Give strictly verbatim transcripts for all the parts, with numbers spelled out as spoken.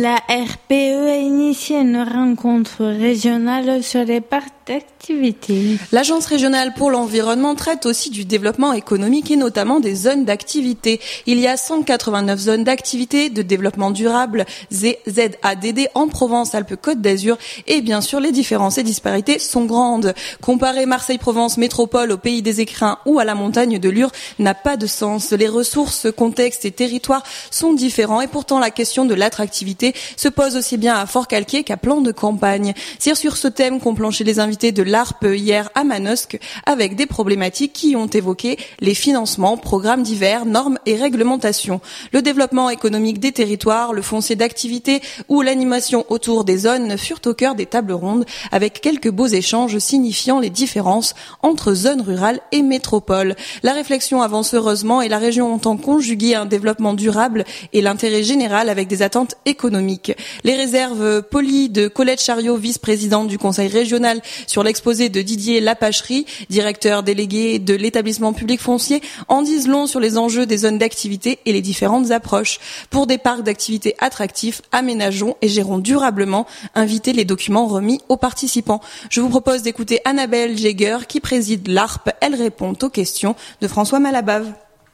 La R P E a initié une rencontre régionale sur les parcs d'activité. L'Agence régionale pour l'environnement traite aussi du développement économique et notamment des zones d'activité. Il y a cent quatre-vingt-neuf zones d'activité de développement durable Z A D D en Provence-Alpes-Côte d'Azur et bien sûr les différences et disparités sont grandes. Comparer Marseille-Provence métropole au pays des écrins ou à la montagne de Lure n'a pas de sens. Les ressources, contextes et territoires sont différents et pourtant la question de l'attractivité se pose aussi bien à Fort-Calquier qu'à Plan de Campagne. C'est sur ce thème qu'ont planché les invités de l'A R P hier à Manosque avec des problématiques qui ont évoqué les financements, programmes divers, normes et réglementations. Le développement économique des territoires, le foncier d'activité ou l'animation autour des zones furent au cœur des tables rondes avec quelques beaux échanges signifiant les différences entre zones rurales et métropoles. La réflexion avance heureusement et la région entend conjuguer un développement durable et l'intérêt général avec des attentes économiques. Les réserves polies de Colette Chariot, vice-présidente du conseil régional, sur l'exposé de Didier Lapacherie, directeur délégué de l'établissement public foncier, en disent long sur les enjeux des zones d'activité et les différentes approches. Pour des parcs d'activité attractifs, aménageons et gérons durablement, invitez les documents remis aux participants. Je vous propose d'écouter Annabelle Jäger qui préside l'A R P. Elle répond aux questions de François Malabave.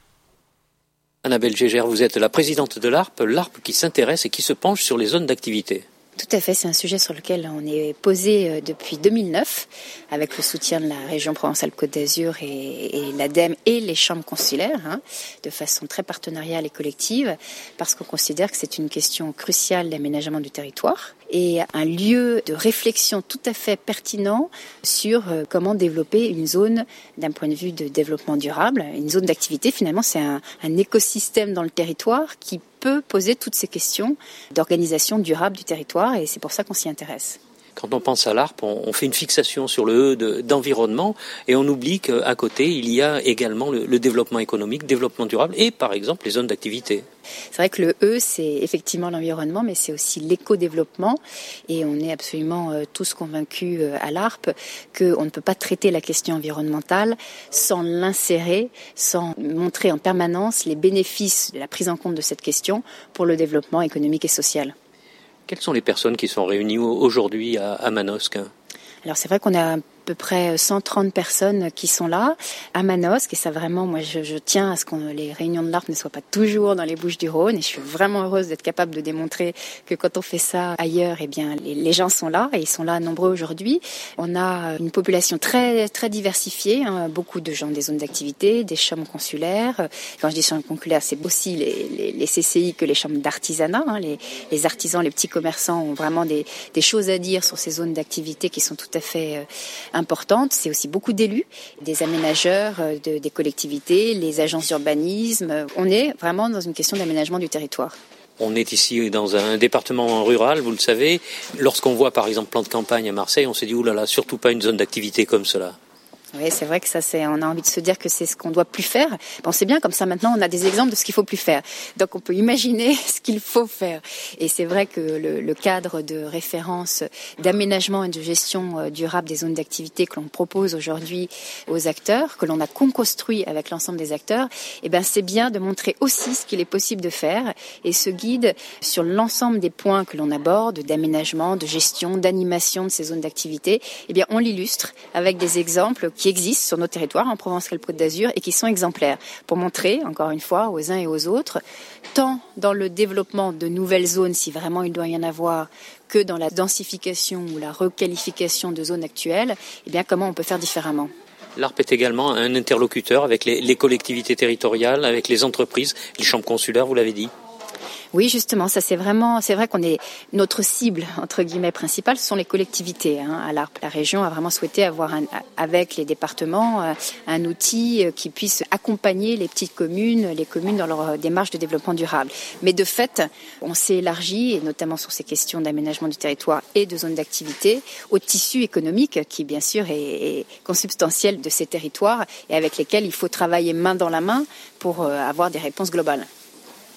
Annabelle Jäger, vous êtes la présidente de l'A R P, l'A R P qui s'intéresse et qui se penche sur les zones d'activité. Tout à fait, c'est un sujet sur lequel on est posé depuis deux mille neuf avec le soutien de la région Provence-Alpes-Côte d'Azur et, et l'ADEME et les chambres consulaires, hein, de façon très partenariale et collective, parce qu'on considère que c'est une question cruciale d'aménagement du territoire et un lieu de réflexion tout à fait pertinent sur comment développer une zone d'un point de vue de développement durable. Une zone d'activité, finalement, c'est un, un écosystème dans le territoire qui peut poser toutes ces questions d'organisation durable du territoire et c'est pour ça qu'on s'y intéresse. Quand on pense à l'A R P, on fait une fixation sur le E de, d'environnement et on oublie qu'à côté, il y a également le, le développement économique, développement durable et par exemple les zones d'activité. C'est vrai que le E, c'est effectivement l'environnement, mais c'est aussi l'éco-développement et on est absolument euh, tous convaincus euh, à l'A R P qu'on ne peut pas traiter la question environnementale sans l'insérer, sans montrer en permanence les bénéfices de la prise en compte de cette question pour le développement économique et social. Quelles sont les personnes qui sont réunies aujourd'hui à, à Manosque ? Alors c'est vrai qu'on a à peu près cent trente personnes qui sont là à Manosque et ça vraiment, moi je, je tiens à ce que les réunions de l'A R P ne soient pas toujours dans les Bouches-du-Rhône et je suis vraiment heureuse d'être capable de démontrer que quand on fait ça ailleurs, eh bien les, les gens sont là et ils sont là nombreux aujourd'hui. On a une population très très diversifiée, hein, beaucoup de gens des zones d'activité, des chambres consulaires. Quand je dis chambres consulaires, c'est aussi les, les, les C C I que les chambres d'artisanat. Hein, les, les artisans, les petits commerçants ont vraiment des, des choses à dire sur ces zones d'activité qui sont tout à fait euh, importante. C'est aussi beaucoup d'élus, des aménageurs de, des collectivités, les agences d'urbanisme. On est vraiment dans une question d'aménagement du territoire. On est ici dans un département rural, vous le savez. Lorsqu'on voit par exemple Plan de Campagne à Marseille, on se dit oulala, surtout pas une zone d'activité comme cela. Oui, c'est vrai que ça, c'est, on a envie de se dire que c'est ce qu'on doit plus faire. Bon, c'est bien, comme ça, maintenant, on a des exemples de ce qu'il faut plus faire. Donc, on peut imaginer ce qu'il faut faire. Et c'est vrai que le, le cadre de référence d'aménagement et de gestion durable des zones d'activité que l'on propose aujourd'hui aux acteurs, que l'on a co-construit avec l'ensemble des acteurs, eh ben, c'est bien de montrer aussi ce qu'il est possible de faire. Et ce guide, sur l'ensemble des points que l'on aborde, d'aménagement, de gestion, d'animation de ces zones d'activité, eh bien, on l'illustre avec des exemples qui existent sur nos territoires en Provence-Alpes-Côte d'Azur et qui sont exemplaires pour montrer, encore une fois, aux uns et aux autres, tant dans le développement de nouvelles zones, si vraiment il doit y en avoir, que dans la densification ou la requalification de zones actuelles, eh bien, comment on peut faire différemment. L'A R P est également un interlocuteur avec les, les collectivités territoriales, avec les entreprises, les chambres consulaires, vous l'avez dit. Oui, justement, ça c'est vraiment, c'est vrai qu'on est notre cible entre guillemets principale, ce sont les collectivités. Hein, à l'A R P, la région a vraiment souhaité avoir un, avec les départements un outil qui puisse accompagner les petites communes, les communes dans leur démarche de développement durable. Mais de fait, on s'est élargi, et notamment sur ces questions d'aménagement du territoire et de zones d'activité, au tissu économique qui, bien sûr, est, est consubstantiel de ces territoires et avec lesquels il faut travailler main dans la main pour avoir des réponses globales.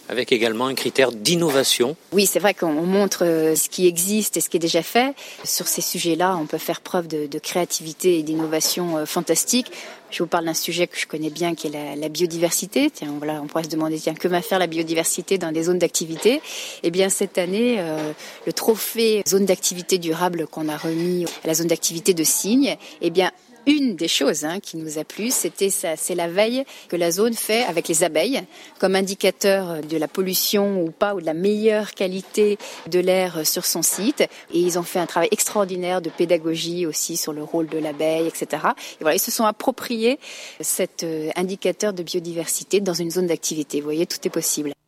avec également un critère d'innovation. Oui, c'est vrai qu'on montre ce qui existe et ce qui est déjà fait. Sur ces sujets-là, on peut faire preuve de, de créativité et d'innovation fantastique. Je vous parle d'un sujet que je connais bien, qui est la, la biodiversité. Tiens, voilà, on pourrait se demander, tiens, que va faire la biodiversité dans des zones d'activité ? Eh bien, cette année, euh, le trophée zone d'activité durable qu'on a remis à la zone d'activité de Signes, eh bien, une des choses hein, qui nous a plu, c'était ça, c'est la veille que la zone fait avec les abeilles comme indicateur de la pollution ou pas, ou de la meilleure qualité de l'air sur son site. Et ils ont fait un travail extraordinaire de pédagogie aussi sur le rôle de l'abeille, et cetera. Et voilà, ils se sont appropriés cet indicateur de biodiversité dans une zone d'activité. Vous voyez, tout est possible.